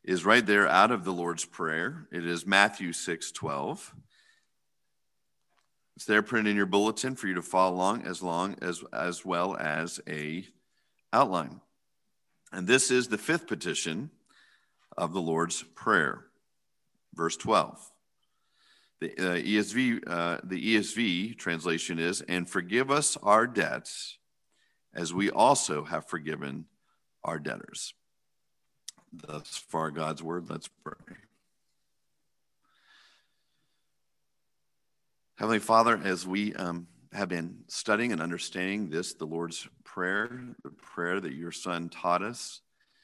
is right there out of the Lord's Prayer. It is Matthew 6:12. It's there printed in your bulletin for you to follow along as well as a outline. And this is the fifth petition of the Lord's Prayer, verse 12. The ESV translation is, "And forgive us our debts as we also have forgiven our debtors." Thus far, God's word. Let's pray. Heavenly Father, as we have been studying and understanding this, the Lord's Prayer, the prayer that your Son taught us,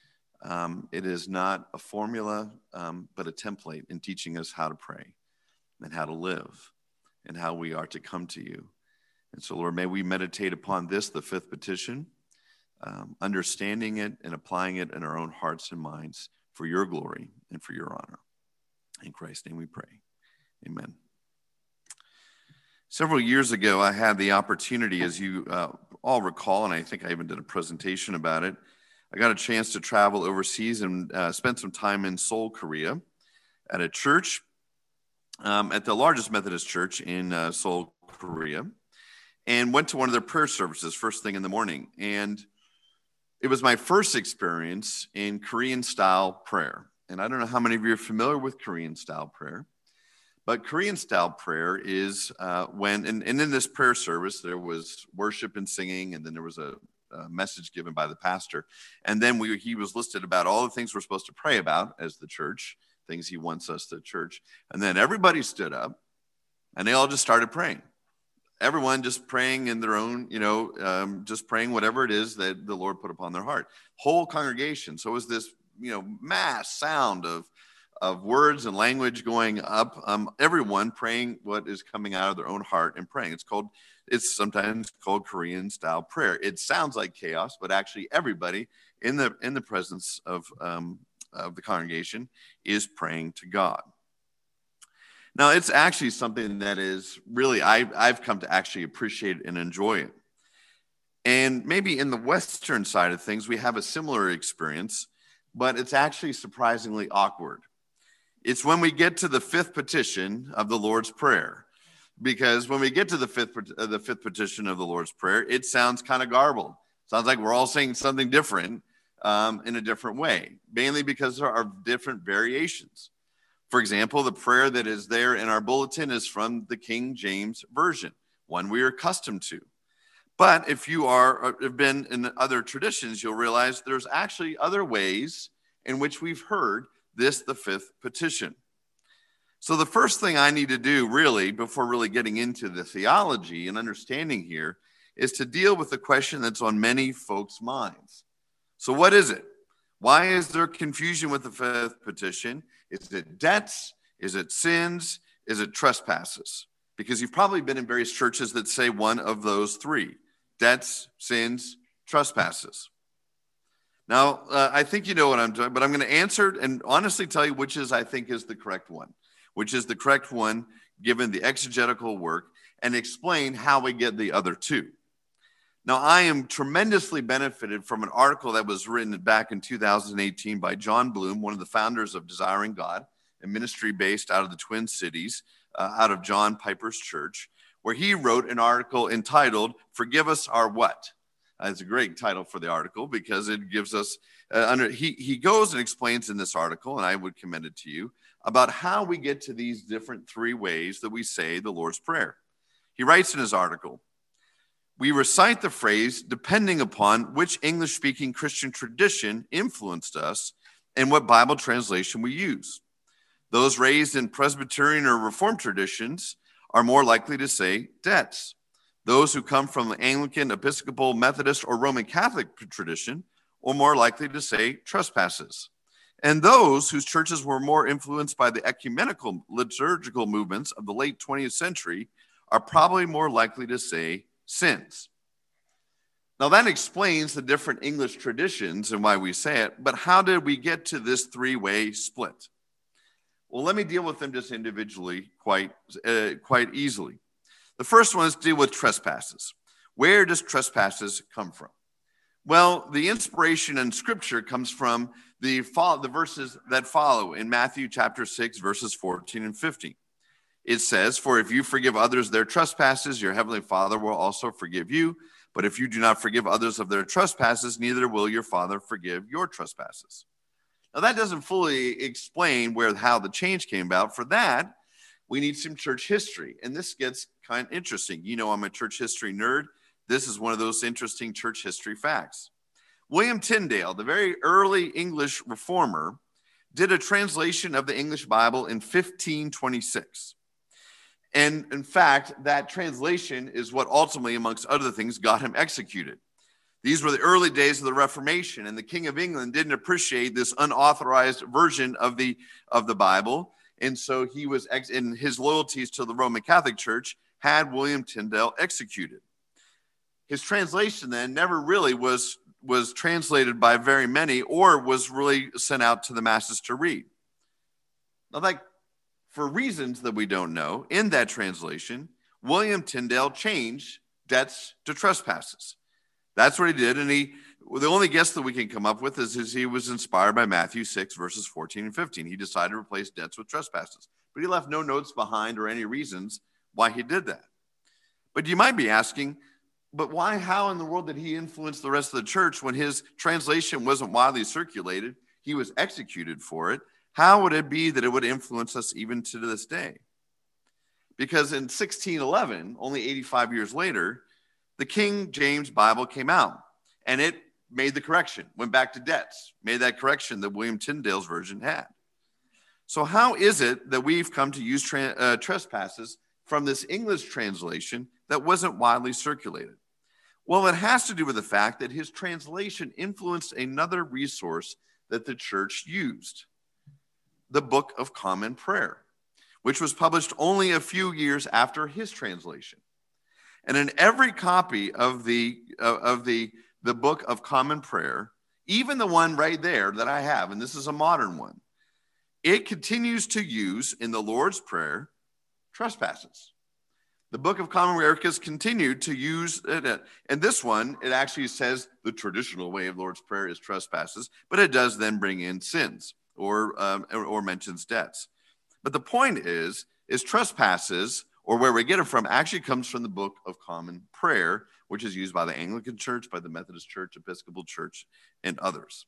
it is not a formula, but a template in teaching us how to pray and how to live and how we are to come to you. And so, Lord, may we meditate upon this, the fifth petition, understanding it and applying it in our own hearts and minds for your glory and for your honor. In Christ's name we pray. Amen. Several years ago, I had the opportunity, as you all recall, and I think I even did a presentation about it, I got a chance to travel overseas and spend some time in Seoul, Korea, at a church, at the largest Methodist church in Seoul, Korea, and went to one of their prayer services first thing in the morning. And it was my first experience in Korean-style prayer. And I don't know how many of you are familiar with Korean-style prayer, but Korean-style prayer is when, and in this prayer service, there was worship and singing, and then there was a message given by the pastor. And then he was listed about all the things we're supposed to pray about as the church, things he wants us to church. And then everybody stood up, and they all just started praying. Everyone just praying in their own, just praying whatever it is that the Lord put upon their heart. Whole congregation. So it was this, mass sound of words and language going up. Everyone praying what is coming out of their own heart and praying. It's sometimes called Korean style prayer. It sounds like chaos, but actually everybody in the presence of the congregation is praying to God. Now, it's actually something that is really, I've come to actually appreciate and enjoy it. And maybe in the Western side of things, we have a similar experience, but it's actually surprisingly awkward. It's when we get to the fifth petition of the Lord's Prayer. Because when we get to the fifth petition of the Lord's Prayer, it sounds kind of garbled. Sounds like we're all saying something different in a different way, mainly because there are different variations. For example, the prayer that is there in our bulletin is from the King James Version, one we are accustomed to. But if you have been in other traditions, you'll realize there's actually other ways in which we've heard this, the fifth petition. So the first thing I need to do really, before really getting into the theology and understanding here, is to deal with the question that's on many folks' minds. So what is it? Why is there confusion with the fifth petition? Is it debts? Is it sins? Is it trespasses? Because you've probably been in various churches that say one of those three: debts, sins, trespasses. Now, I think you know what I'm doing, but I'm going to answer and honestly tell you which I think is the correct one, given the exegetical work, and explain how we get the other two. Now, I am tremendously benefited from an article that was written back in 2018 by John Bloom, one of the founders of Desiring God, a ministry based out of the Twin Cities, out of John Piper's church, where he wrote an article entitled, "Forgive Us Our What?" It's a great title for the article because it gives us, he goes and explains in this article, and I would commend it to you, about how we get to these different three ways that we say the Lord's Prayer. He writes in his article, "We recite the phrase depending upon which English-speaking Christian tradition influenced us and what Bible translation we use. Those raised in Presbyterian or Reformed traditions are more likely to say debts. Those who come from the Anglican, Episcopal, Methodist, or Roman Catholic tradition are more likely to say trespasses. And those whose churches were more influenced by the ecumenical liturgical movements of the late 20th century are probably more likely to say sins." Now that explains the different English traditions and why we say it, but how did we get to this three-way split? Well, let me deal with them just individually quite easily. The first one is to deal with trespasses. Where does trespasses come from? Well, the inspiration in Scripture comes from the verses that follow in Matthew chapter 6, verses 14 and 15. It says, "For if you forgive others their trespasses, your heavenly Father will also forgive you. But if you do not forgive others of their trespasses, neither will your Father forgive your trespasses." Now, that doesn't fully explain how the change came about. For that, we need some church history. And this gets kind of interesting. You know, I'm a church history nerd. This is one of those interesting church history facts. William Tyndale, the very early English reformer, did a translation of the English Bible in 1526. And in fact, that translation is what ultimately, amongst other things, got him executed. These were the early days of the Reformation, and the King of England didn't appreciate this unauthorized version of the Bible. And so he was, in his loyalties to the Roman Catholic Church, had William Tyndale executed. His translation then never really was translated by very many or was really sent out to the masses to read. Now, for reasons that we don't know, in that translation, William Tyndale changed debts to trespasses. That's what he did, and the only guess that we can come up with is he was inspired by Matthew 6, verses 14 and 15. He decided to replace debts with trespasses, but he left no notes behind or any reasons why he did that. But you might be asking, but why, how in the world did he influence the rest of the church when his translation wasn't widely circulated? He was executed for it. How would it be that it would influence us even to this day? Because in 1611, only 85 years later, the King James Bible came out, and it made the correction, went back to debts, made that correction that William Tyndale's version had. So how is it that we've come to use trespasses from this English translation that wasn't widely circulated? Well, it has to do with the fact that his translation influenced another resource that the church used, the Book of Common Prayer, which was published only a few years after his translation. And in every copy of the Book of Common Prayer, even the one right there that I have, and this is a modern one, it continues to use in the Lord's Prayer trespasses. The Book of Common Prayer has continued to use it. And this one, it actually says the traditional way of Lord's Prayer is trespasses, but it does then bring in sins or mentions debts. But the point is trespasses, or where we get it from, actually comes from the Book of Common Prayer, which is used by the Anglican Church, by the Methodist Church, Episcopal Church, and others.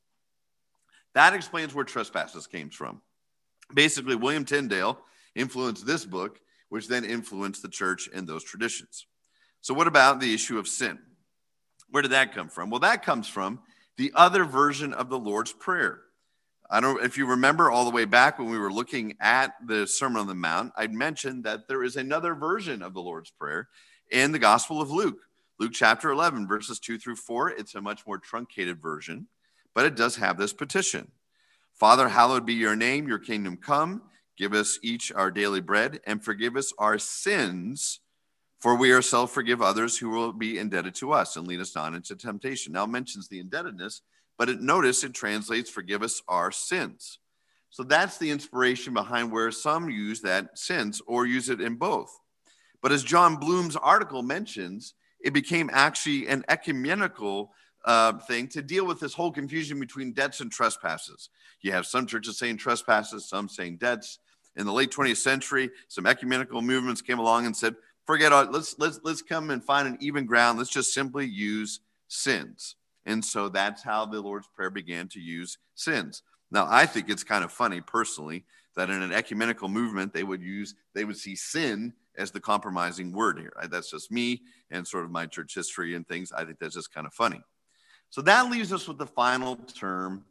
That explains where trespasses came from. Basically, William Tyndale influenced this book, which then influenced the church and those traditions. So what about the issue of sin? Where did that come from? Well, that comes from the other version of the Lord's Prayer. I don't know if you remember all the way back when we were looking at the Sermon on the Mount, I'd mentioned that there is another version of the Lord's Prayer in the Gospel of Luke. Luke chapter 11, verses 2 through 4. It's a much more truncated version, but it does have this petition. Father, hallowed be your name, your kingdom come. Give us each our daily bread and forgive us our sins, for we ourselves forgive others who will be indebted to us, and lead us not into temptation. Now it mentions the indebtedness, but notice it translates forgive us our sins. So that's the inspiration behind where some use that sins or use it in both. But as John Bloom's article mentions, it became actually an ecumenical thing to deal with this whole confusion between debts and trespasses. You have some churches saying trespasses, some saying debts. In the late 20th century, some ecumenical movements came along and said, forget all, let's come and find an even ground. Let's just simply use sins. And so that's how the Lord's Prayer began to use sins. Now, I think it's kind of funny personally that in an ecumenical movement, they would see sin as the compromising word here. That's just me and sort of my church history and things. I think that's just kind of funny. So that leaves us with the final term,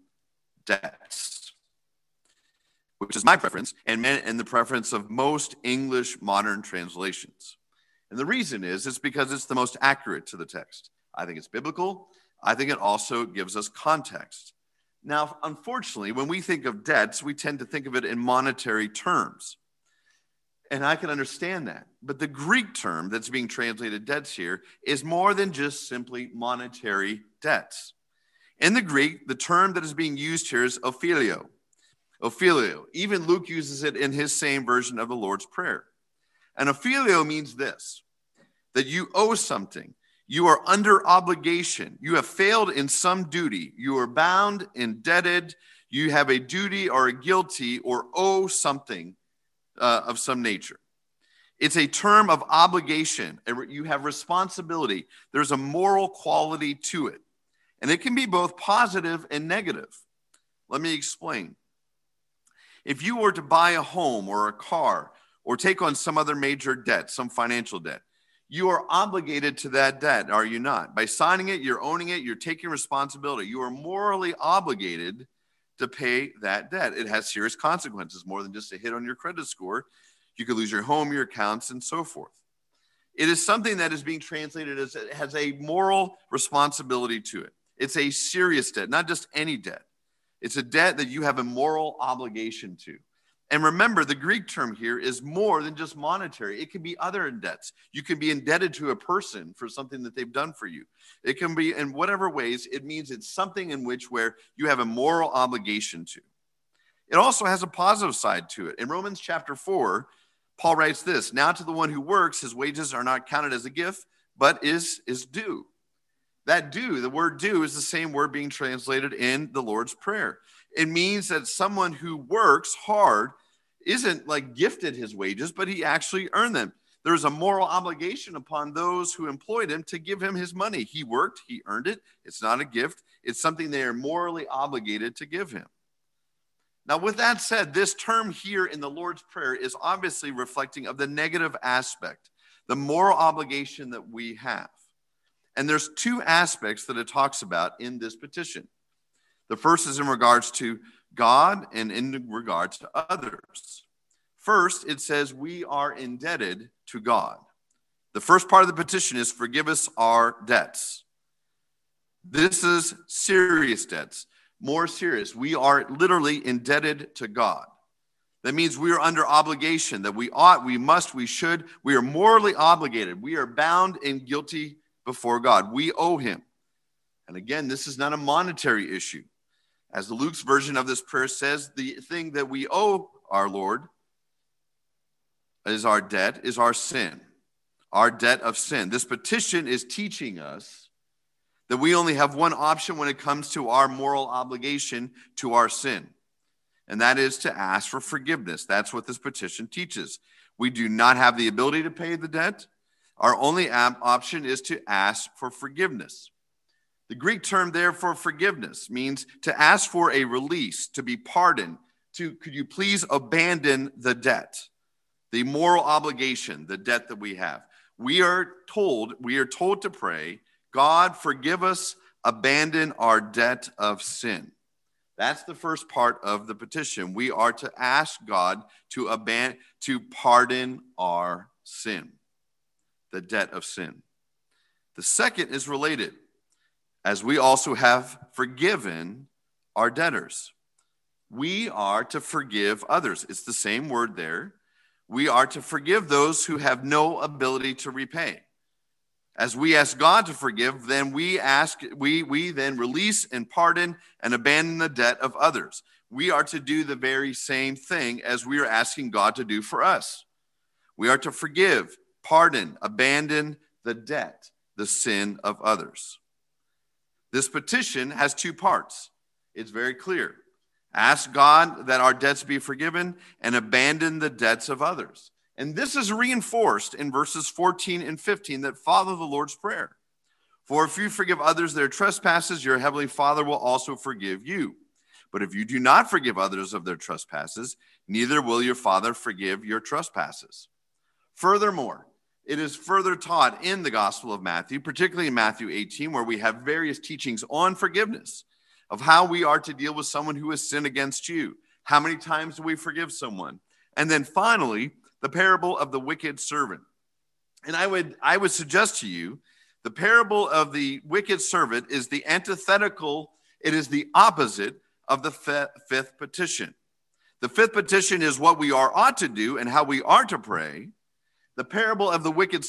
debts, which is my preference and the preference of most English modern translations. And the reason is it's because it's the most accurate to the text. I think it's biblical. I think it also gives us context. Now, unfortunately, when we think of debts, we tend to think of it in monetary terms. And I can understand that. But the Greek term that's being translated debts here is more than just simply monetary debts. In the Greek, the term that is being used here is ophilio. Ophilio. Even Luke uses it in his same version of the Lord's Prayer. And ophilio means this, that you owe something. You are under obligation. You have failed in some duty. You are bound, indebted. You have a duty or a guilty or owe something of some nature. It's a term of obligation. You have responsibility. There's a moral quality to it. And it can be both positive and negative. Let me explain. If you were to buy a home or a car or take on some other major debt, some financial debt, you are obligated to that debt, are you not? By signing it, you're owning it, you're taking responsibility. You are morally obligated to pay that debt. It has serious consequences, more than just a hit on your credit score. You could lose your home, your accounts, and so forth. It is something that is being translated as it has a moral responsibility to it. It's a serious debt, not just any debt. It's a debt that you have a moral obligation to. And remember, the Greek term here is more than just monetary. It can be other debts. You can be indebted to a person for something that they've done for you. It can be in whatever ways. It means it's something in which where you have a moral obligation to. It also has a positive side to it. In Romans chapter 4, Paul writes this, now to the one who works, his wages are not counted as a gift, but is due. That due, the word due, is the same word being translated in the Lord's Prayer. It means that someone who works hard isn't like gifted his wages, but he actually earned them. There's a moral obligation upon those who employed him to give him his money. He worked, he earned it. It's not a gift. It's something they are morally obligated to give him. Now, with that said, this term here in the Lord's Prayer is obviously reflecting of the negative aspect, the moral obligation that we have. And there's two aspects that it talks about in this petition. The first is in regards to God and in regards to others. First, it says we are indebted to God. The first part of the petition is forgive us our debts. This is serious debts, more serious. We are literally indebted to God. That means we are under obligation, that we ought, we must, we should. We are morally obligated. We are bound and guilty before God. We owe him. And again, this is not a monetary issue. As the Luke's version of this prayer says, the thing that we owe our Lord is our debt, is our sin, our debt of sin. This petition is teaching us that we only have one option when it comes to our moral obligation to our sin, and that is to ask for forgiveness. That's what this petition teaches. We do not have the ability to pay the debt. Our only option is to ask for forgiveness. The Greek term there for forgiveness means to ask for a release, to be pardoned, could you please abandon the debt, the moral obligation, the debt that we have. We are told to pray, God, forgive us, abandon our debt of sin. That's the first part of the petition. We are to ask God to pardon our sin, the debt of sin. The second is related, as we also have forgiven our debtors. We are to forgive others. It's the same word there. We are to forgive those who have no ability to repay. As we ask God to forgive, then we then release and pardon and abandon the debt of others. We are to do the very same thing as we are asking God to do for us. We are to forgive, pardon, abandon the debt, the sin of others. This petition has two parts. It's very clear. Ask God that our debts be forgiven and abandon the debts of others. And this is reinforced in verses 14 and 15 that follow the Lord's Prayer. For if you forgive others their trespasses, your heavenly Father will also forgive you. But if you do not forgive others of their trespasses, neither will your Father forgive your trespasses. Furthermore, it is further taught in the Gospel of Matthew, particularly in Matthew 18, where we have various teachings on forgiveness, of how we are to deal with someone who has sinned against you. How many times do we forgive someone? And then finally, the parable of the wicked servant. And I would suggest to you, the parable of the wicked servant is the antithetical, it is the opposite of the fifth petition. The fifth petition is what we ought to do and how we are to pray. The parable of the wicked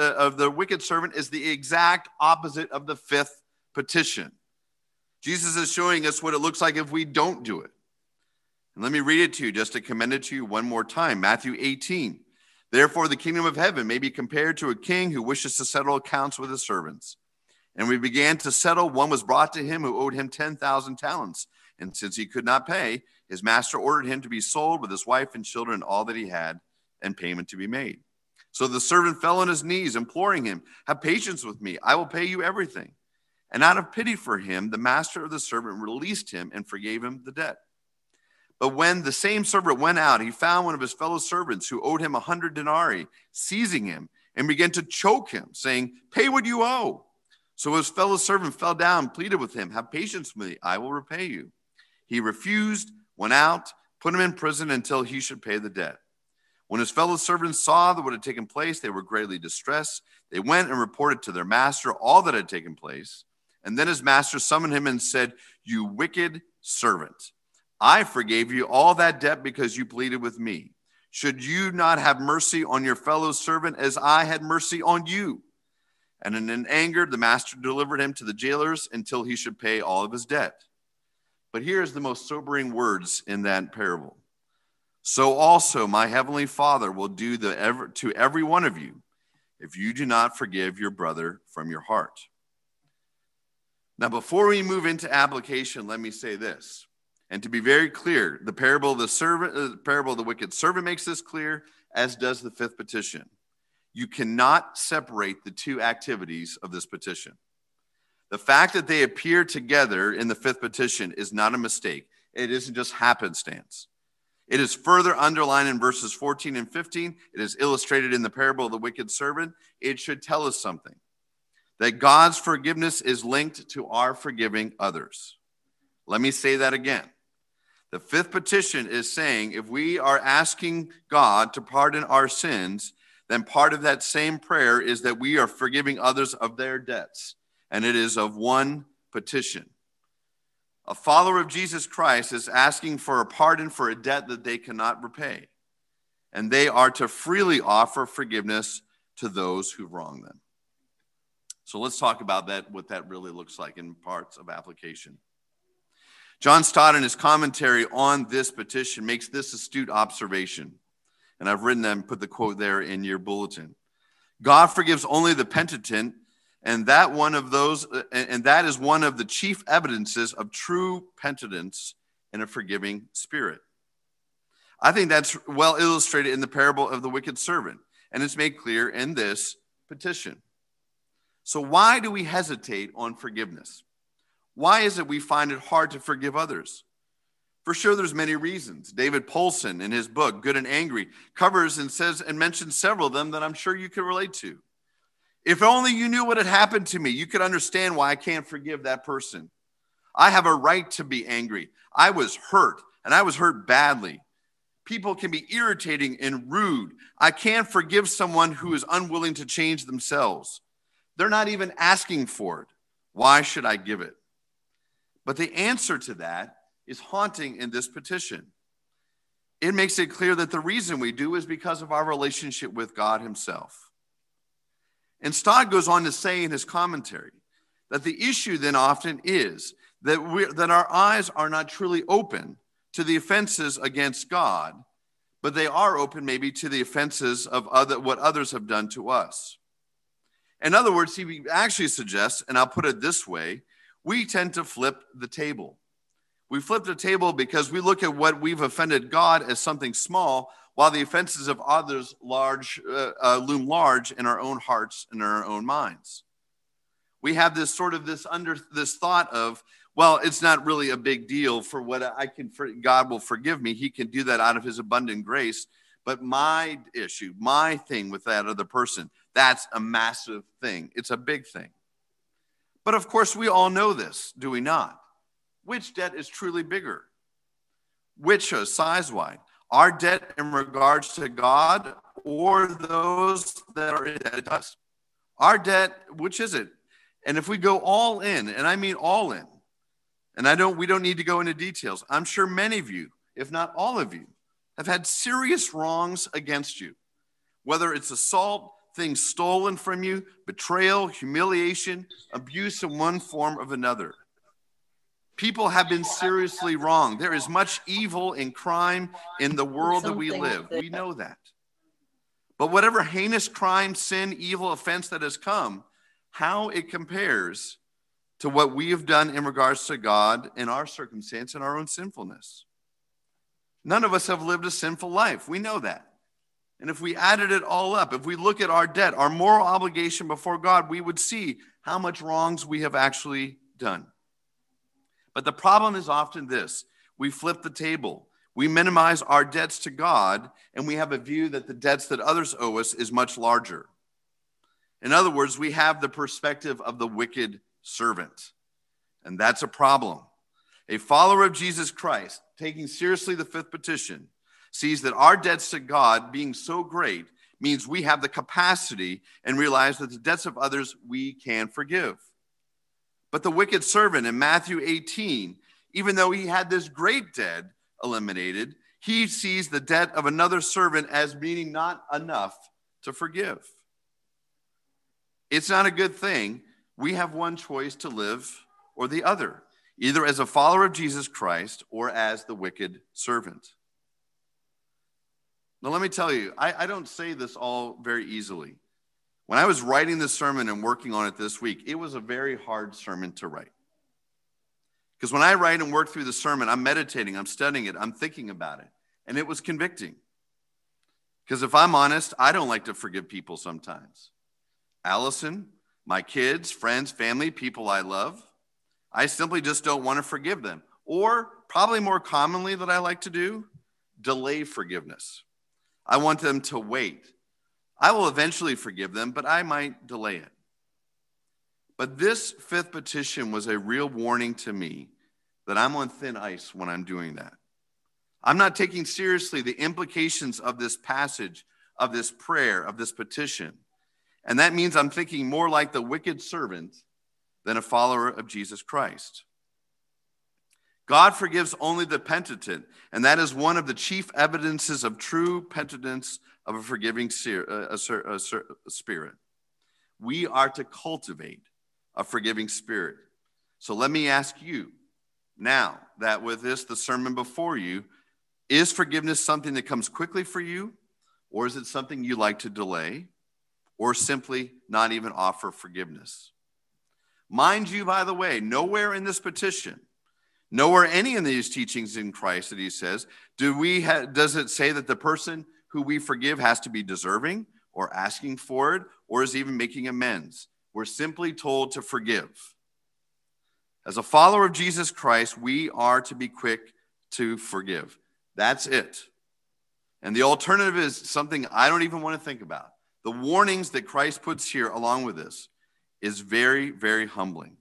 servant is the exact opposite of the fifth petition. Jesus is showing us what it looks like if we don't do it. And let me read it to you just to commend it to you one more time. Matthew 18. Therefore, the kingdom of heaven may be compared to a king who wishes to settle accounts with his servants. And we began to settle. One was brought to him who owed him 10,000 talents. And since he could not pay, his master ordered him to be sold with his wife and children and all that he had, and payment to be made. So the servant fell on his knees, imploring him, have patience with me. I will pay you everything. And out of pity for him, the master of the servant released him and forgave him the debt. But when the same servant went out, he found one of his fellow servants who owed him 100 denarii, seizing him and began to choke him, saying, pay what you owe. So his fellow servant fell down and pleaded with him, have patience with me, I will repay you. He refused, went out, put him in prison until he should pay the debt. When his fellow servants saw that what had taken place, they were greatly distressed. They went and reported to their master all that had taken place. And then his master summoned him and said, you wicked servant, I forgave you all that debt because you pleaded with me. Should you not have mercy on your fellow servant as I had mercy on you? And in anger, the master delivered him to the jailers until he should pay all of his debt. But here's the most sobering words in that parable. So also my heavenly Father will do to every one of you if you do not forgive your brother from your heart. Now, before we move into application, let me say this. And to be very clear, the parable of the wicked servant makes this clear, as does the fifth petition. You cannot separate the two activities of this petition. The fact that they appear together in the fifth petition is not a mistake. It isn't just happenstance. It is further underlined in verses 14 and 15. It is illustrated in the parable of the wicked servant. It should tell us something, that God's forgiveness is linked to our forgiving others. Let me say that again. The fifth petition is saying if we are asking God to pardon our sins, then part of that same prayer is that we are forgiving others of their debts. And it is of one petition. A follower of Jesus Christ is asking for a pardon for a debt that they cannot repay. And they are to freely offer forgiveness to those who wrong them. So let's talk about that, what that really looks like in parts of application. John Stott, in his commentary on this petition, makes this astute observation. And I've written them, put the quote there in your bulletin. God forgives only the penitent, and that is one of the chief evidences of true penitence and a forgiving spirit. I think that's well illustrated in the parable of the wicked servant, and it's made clear in this petition. So why do we hesitate on forgiveness? Why is it we find it hard to forgive others? For sure, there's many reasons. David Polson, in his book, Good and Angry, covers and says and mentions several of them that I'm sure you can relate to. If only you knew what had happened to me, you could understand why I can't forgive that person. I have a right to be angry. I was hurt, and I was hurt badly. People can be irritating and rude. I can't forgive someone who is unwilling to change themselves. They're not even asking for it. Why should I give it? But the answer to that is haunting in this petition. It makes it clear that the reason we do is because of our relationship with God himself. And Stott goes on to say in his commentary that the issue then often is that our eyes are not truly open to the offenses against God, but they are open maybe to the offenses of what others have done to us. In other words, he actually suggests, and I'll put it this way, we tend to flip the table. We flip the table because we look at what we've offended God as something small, while the offenses of others loom large in our own hearts and in our own minds. We have this thought of, well, it's not really a big deal for what God will forgive me. He can do that out of his abundant grace. But my issue, my thing with that other person, that's a massive thing. It's a big thing. But of course, we all know this, do we not? Which debt is truly bigger? Which size-wise? Our debt in regards to God or those that are indebted to us? Our debt, which is it? And if we go all in, and I mean all in, and we don't need to go into details, I'm sure many of you, if not all of you, have had serious wrongs against you, whether it's assault, things stolen from you, betrayal, humiliation, abuse in one form or another. People have been seriously wronged. There is much evil and crime in the world that we live. We know that. But whatever heinous crime, sin, evil, offense that has come, how it compares to what we have done in regards to God in our circumstance and our own sinfulness. None of us have lived a sinful life. We know that. And if we added it all up, if we look at our debt, our moral obligation before God, we would see how much wrongs we have actually done. But the problem is often this: we flip the table. We minimize our debts to God, and we have a view that the debts that others owe us is much larger. In other words, we have the perspective of the wicked servant, and that's a problem. A follower of Jesus Christ, taking seriously the fifth petition, sees that our debts to God being so great means we have the capacity and realize that the debts of others we can forgive. But the wicked servant in Matthew 18, even though he had this great debt eliminated, he sees the debt of another servant as meaning not enough to forgive. It's not a good thing. We have one choice to live or the other, either as a follower of Jesus Christ or as the wicked servant. Now, let me tell you, I don't say this all very easily. When I was writing this sermon and working on it this week, it was a very hard sermon to write. Because when I write and work through the sermon, I'm meditating, I'm studying it, I'm thinking about it. And it was convicting. Because if I'm honest, I don't like to forgive people sometimes. Allison, my kids, friends, family, people I love, I simply just don't want to forgive them. Or, probably more commonly that I like to do, delay forgiveness. I want them to wait. I will eventually forgive them, but I might delay it. But this fifth petition was a real warning to me that I'm on thin ice when I'm doing that. I'm not taking seriously the implications of this passage, of this prayer, of this petition. And that means I'm thinking more like the wicked servant than a follower of Jesus Christ. God forgives only the penitent, and that is one of the chief evidences of true penitence of a forgiving spirit. We are to cultivate a forgiving spirit. So let me ask you, now that with this, the sermon before you, is forgiveness something that comes quickly for you, or is it something you like to delay, or simply not even offer forgiveness? Mind you, by the way, nowhere in this petition, nowhere any of these teachings in Christ that he says, does it say that the person who we forgive has to be deserving or asking for it or is even making amends. We're simply told to forgive. As a follower of Jesus Christ, we are to be quick to forgive. That's it. And the alternative is something I don't even want to think about. The warnings that Christ puts here along with this is very, very humbling.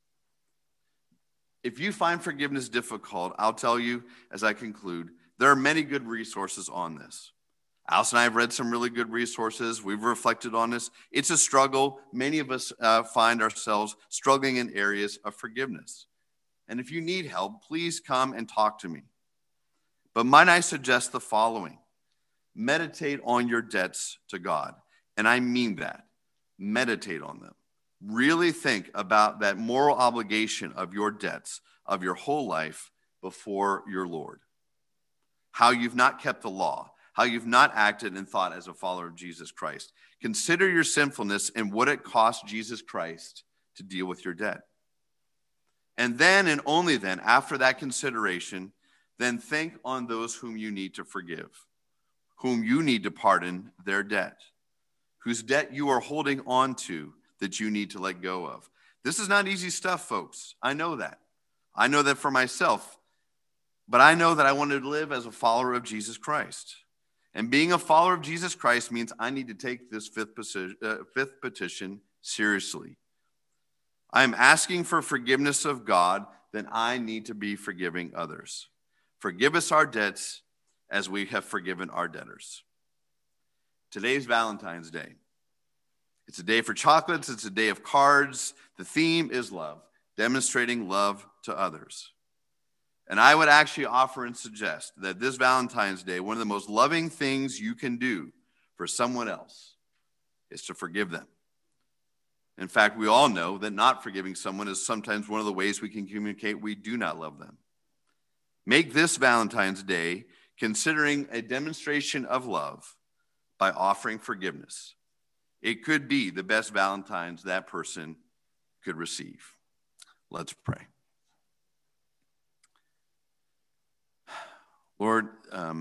If you find forgiveness difficult, I'll tell you as I conclude, there are many good resources on this. Alice and I have read some really good resources. We've reflected on this. It's a struggle. Many of us find ourselves struggling in areas of forgiveness. And if you need help, please come and talk to me. But might I suggest the following? Meditate on your debts to God. And I mean that. Meditate on them. Really think about that moral obligation of your debts, of your whole life before your Lord. How you've not kept the law, how you've not acted and thought as a follower of Jesus Christ. Consider your sinfulness and what it cost Jesus Christ to deal with your debt. And then and only then, after that consideration, then think on those whom you need to forgive, whom you need to pardon their debt, whose debt you are holding on to that you need to let go of. This is not easy stuff, folks. I know that. I know that for myself. But I know that I want to live as a follower of Jesus Christ. And being a follower of Jesus Christ means I need to take this fifth petition seriously. I am asking for forgiveness of God, then I need to be forgiving others. Forgive us our debts as we have forgiven our debtors. Today's Valentine's Day. It's a day for chocolates. It's a day of cards. The theme is love, demonstrating love to others. And I would actually offer and suggest that this Valentine's Day, one of the most loving things you can do for someone else is to forgive them. In fact, we all know that not forgiving someone is sometimes one of the ways we can communicate we do not love them. Make this Valentine's Day considering a demonstration of love by offering forgiveness. It could be the best Valentine's that person could receive. Let's pray. Lord,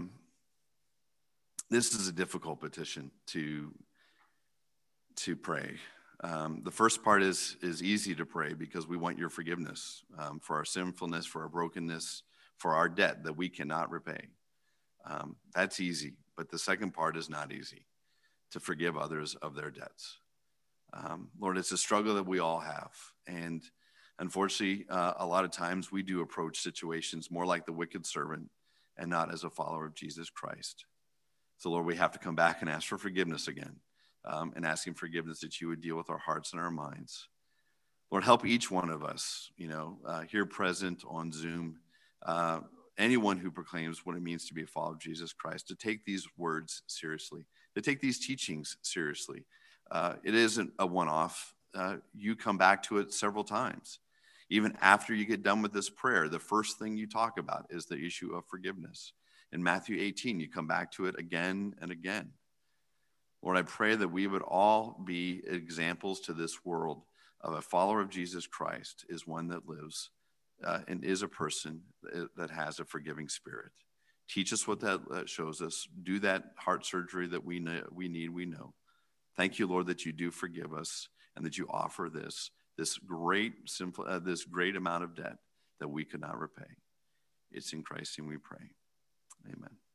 this is a difficult petition to pray. The first part is easy to pray because we want your forgiveness for our sinfulness, for our brokenness, for our debt that we cannot repay. That's easy, but the second part is not easy, to forgive others of their debts. Lord, it's a struggle that we all have. And unfortunately, a lot of times we do approach situations more like the wicked servant and not as a follower of Jesus Christ. So, Lord, we have to come back and ask for forgiveness again, and asking forgiveness that you would deal with our hearts and our minds. Lord, help each one of us, here present on Zoom, anyone who proclaims what it means to be a follower of Jesus Christ, to take these words seriously, to take these teachings seriously. It isn't a one-off. You come back to it several times. Even after you get done with this prayer, the first thing you talk about is the issue of forgiveness. In Matthew 18, you come back to it again and again. Lord, I pray that we would all be examples to this world of a follower of Jesus Christ is one that lives and is a person that has a forgiving spirit. Teach us what that shows us. Do that heart surgery that we know. Thank you, Lord, that you do forgive us and that you offer this great amount of debt that we could not repay. It's in Christ's name we pray. Amen.